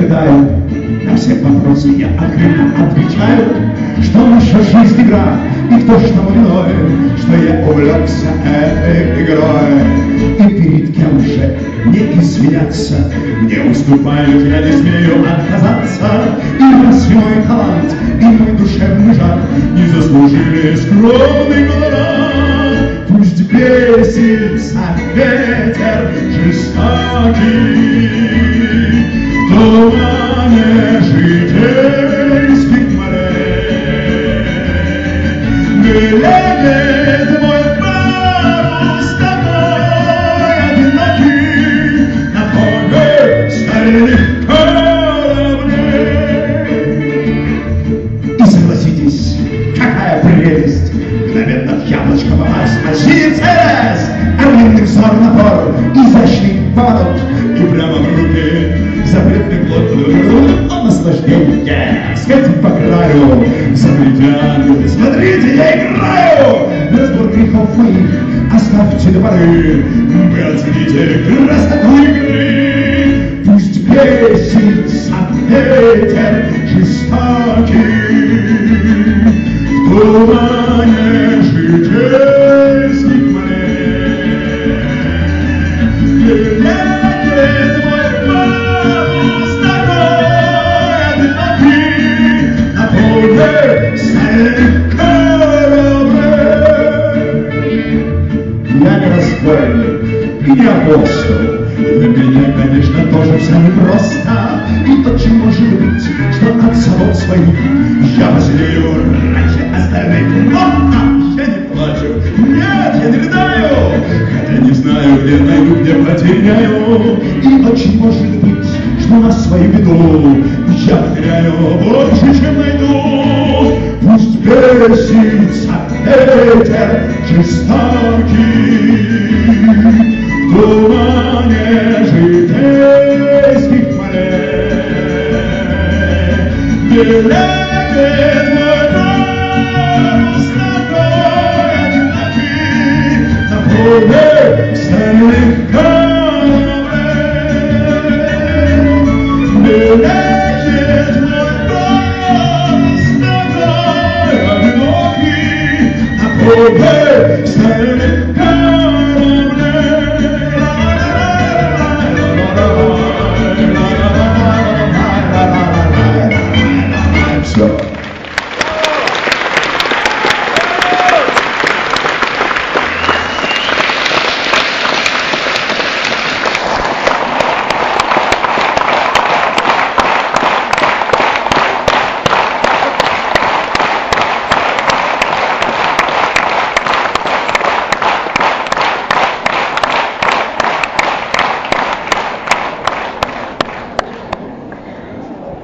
рыдаю, на все вопросы я открыто отвечаю, что наша жизнь игра, и кто ж тому виной, что я увлекся этой игрой. И перед кем же не извиняться, мне уступают, я не смею отказаться. И разве мой талант, и мой душевный жар не заслужили скромный гонорар? Пусть бесится ветер жестокий в тумане житейских морей. Глядит мой парус такой одинокий на фоне стальных кораблей. И согласитесь, какая прелесть! Мгновенно в яблочко попасть, осилить целость, орлиный взор напор, изящный поворот, и прямо в руки запретный плод. О, наслаждение! Скатить по краю, смотрите, ангелы, смотрите, я играю! Разбор грехов моих оставьте до поры, вы оцените красоту игры. Пусть бесится ветер жестокий в тумане житейских морей. Глядит мой парус такой одинокий на фоне стальных кораблей. Я не разбойник и не апостол, для меня, конечно, тоже все непросто. И очень может быть, что от собой своих я возлею раньше остальных. Но я не плачу, нет, я не рыдаю, хотя не знаю, где найду, где потеряю. И очень может быть, что на свою беду я потеряю больше, чем найду. Пусть бесится ветер жестокий в тумане житейских морей. Глядит мой парус такой одинокий на фоне стальных кораблей. Глядит мой парус такой одинокий на фоне стальных кораблей. Все.